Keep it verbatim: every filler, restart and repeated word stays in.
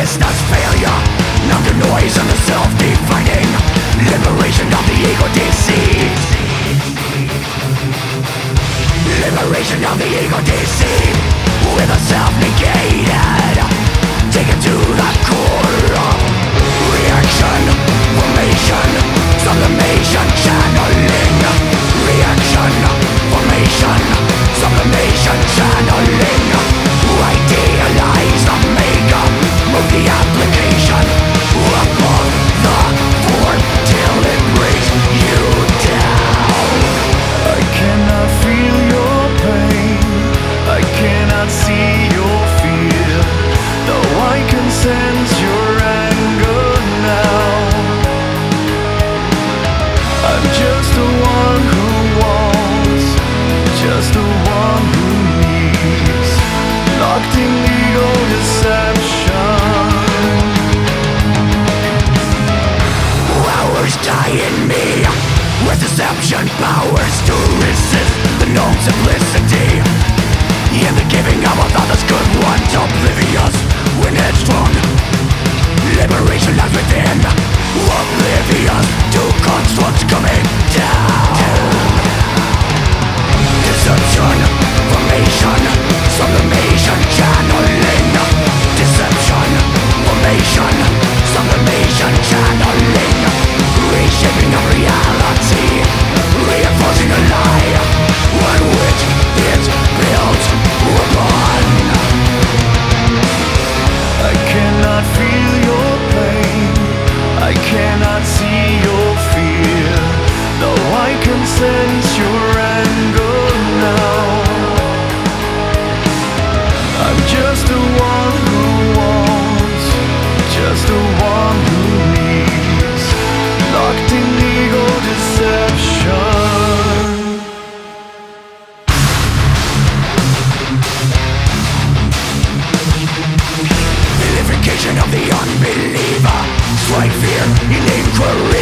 restlessness, failure, numb to noise and the self-defining liberation of the ego deceived. Liberation of the ego deceived, with a self negated, taken to the core of reaction, formation, sublimation, channeling. Reaction, formation, sublimation, channeling. Idealize the makeup, move the application above the form till it brings you down. I cannot feel your pain, I cannot see your fear, though I can sense your anger now. I'm just the one who wants, just the one who needs, locked in ego deception. Hours die in me, with deception powers to resist the known simplicity. In the giving of a thought that's good one's oblivious when headstrong. Liberation lies within, oblivious to constructs coming down. Deception, formation, sublimation, channeling. Deception, formation, sublimation, channeling. Reshaping of reality, reinforcing a lie on which it's built upon. I cannot feel your pain, I cannot see your fear, though I can sense your anger now. I'm just the one who wants, just the one who needs, locked in ego deception. Vilification of the unbeliever, strike fear in inquiry.